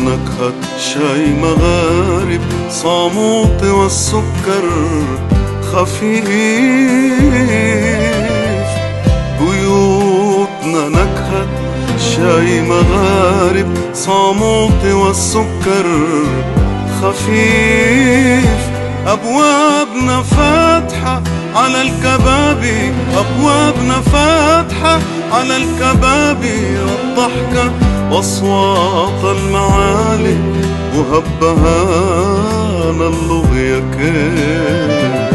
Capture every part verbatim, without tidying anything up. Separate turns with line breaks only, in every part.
نكهة شاي مغارب صاموط والسكر خفيف. بيوتنا نكهة شاي مغارب صاموط والسكر خفيف. أبوابنا فاتحة على الكبابي، أبوابنا فاتحة على الكبابي والضحكة وأصوات المعالي وهبهان اللغية كيف،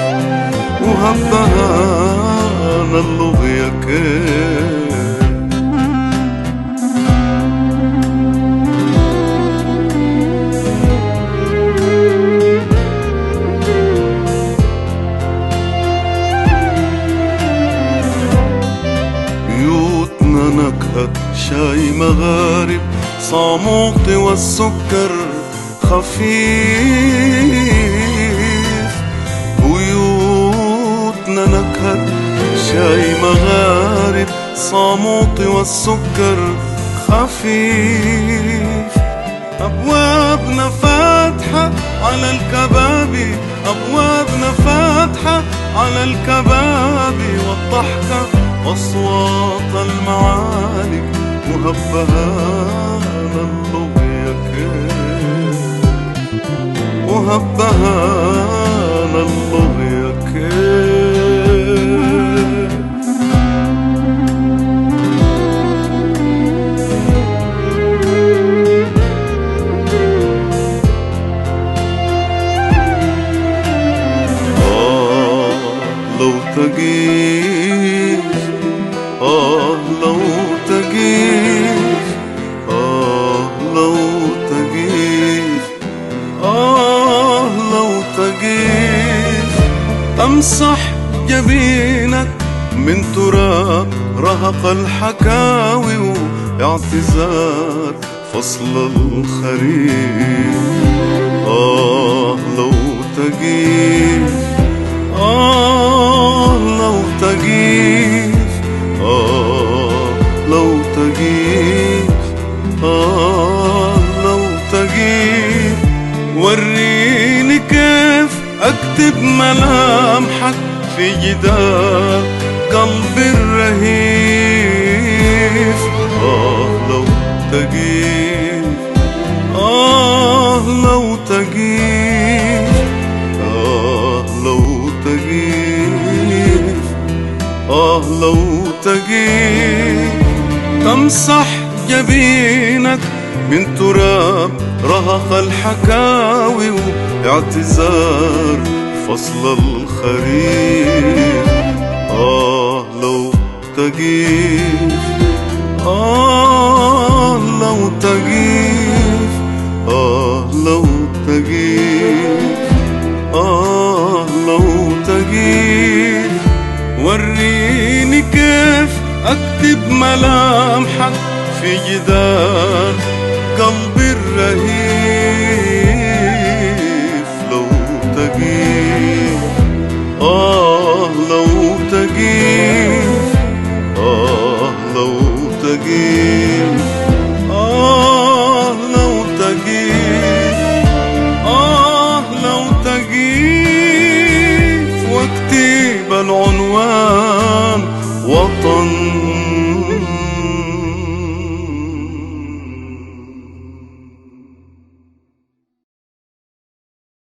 وهبهان اللغية كيف. نكهة شاي مغارب صاموط والسكر خفيف. بيوتنا نكهة شاي مغارب صاموط والسكر خفيف. أبوابنا فاتحة على الكبابي، أبوابنا فاتحة على الكبابي والضحكة أصوات المعالي وهبهان اللغية كيف، وهبهان اللغية كيف. آه لو تجيب، آه لو تجيف، آه لو تجيف، آه لو تجيف. أمسح جبينك من تراب رهق الحكاوي واعتذار فصل الخريف. آه لو تجيف، آه لو تجيف، آه لو تجيف، آه لو تجيف. وريني كيف أكتب ملامحك في جدار قلبي الرهيف. آه لو تجيف، آه لو تجيف، آه لو تجيف، آه لو تجيف. تمسح جبينك من تراب رهق الحكاوي واعتذار فصل الخريف. آه لو تجيف، آه لو تجيف، آه لو تجيف، آه لو تجيف. وريني كيف أكتب ملامحك في جدار قلبي الرهيف. لو تجيف، آه لو تجيف، آه لو تجيف، آه لو تجيف، آه لو تجيف. واكتب العنوان